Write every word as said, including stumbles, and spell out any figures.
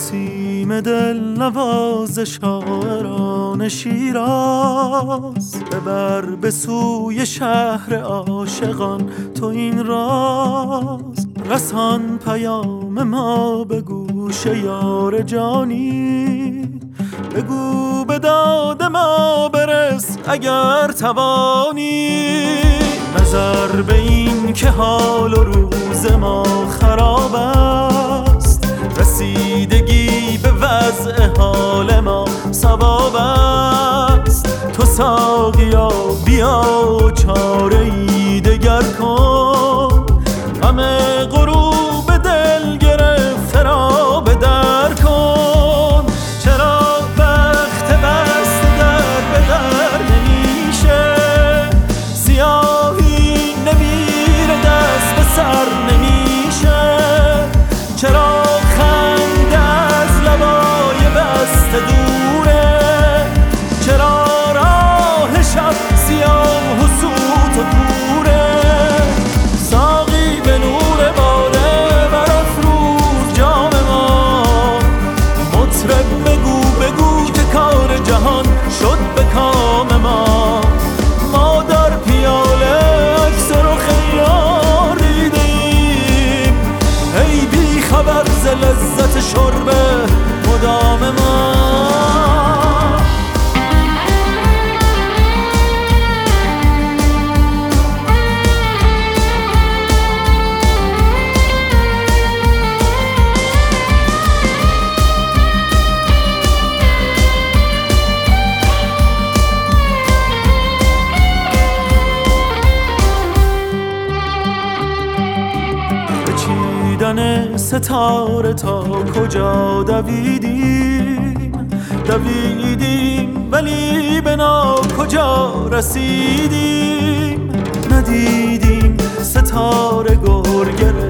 نسیم دل نواز شاعران شیراز، ببر به سوی شهر عاشقان تو این راز. رسان پیام ما به گوش یار جانی، بگو به داد ما برس اگر توانی. نظر به این که حال و روز ما خراب است، رسیدگی به وضع حال ما ثواب است. تو ساقیا بیا چاره ای دگر کن، غم غروب دل گرفته را به در کن. چرا وقت بست در به در نمیشه، سیاهی نمیره دست به سر نمیشه. چرا خنده از لبای بسته دوره، چرا راه شب سیاه و سوت و کوره. ساقی به نور باده برافروز جام ما، مطرب بگو بگو که کار جهان شد به کام ما. ما در پیاله عکس رخ یار دیدیم، ای بی خبر ز لذت شرب مدام ما. چیدن ستاره تا کجا دویدیم، دویدیم ولی به نا کجا رسیدیم. ندیدیم ستاره گرگره